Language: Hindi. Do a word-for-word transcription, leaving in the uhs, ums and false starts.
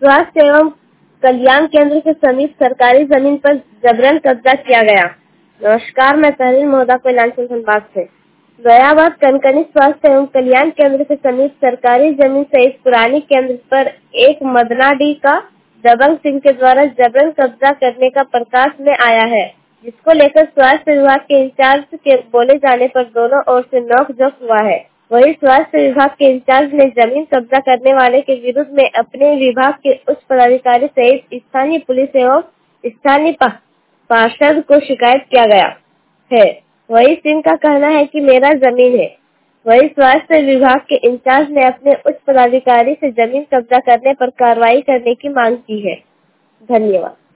स्वास्थ्य एवं कल्याण केंद्र के समीप सरकारी जमीन पर जबरन कब्जा किया गया। नमस्कार, मैं तहरीर मोहदा कोयलांचल धनबाद से। दयाबाद कनकनी स्वास्थ्य एवं कल्याण केंद्र के समीप सरकारी जमीन सहित पुरानी केंद्र पर एक मदनाडी का दबंग सिंह के द्वारा जबरन कब्जा करने का प्रकाश में आया है, जिसको लेकर स्वास्थ्य विभाग के इंचार्ज के बोले जाने पर दोनों ओर से नोक-झोंक हुआ है। वहीं स्वास्थ्य विभाग के इंचार्ज ने जमीन कब्जा करने वाले के विरुद्ध में अपने विभाग के उच्च पदाधिकारी सहित स्थानीय पुलिस एवं स्थानीय पार्षद को शिकायत किया गया है। वहीं सिंह का कहना है कि मेरा जमीन है। वहीं स्वास्थ्य विभाग के इंचार्ज ने अपने उच्च पदाधिकारी से जमीन कब्जा करने पर कार्रवाई करने की मांग की है। धन्यवाद।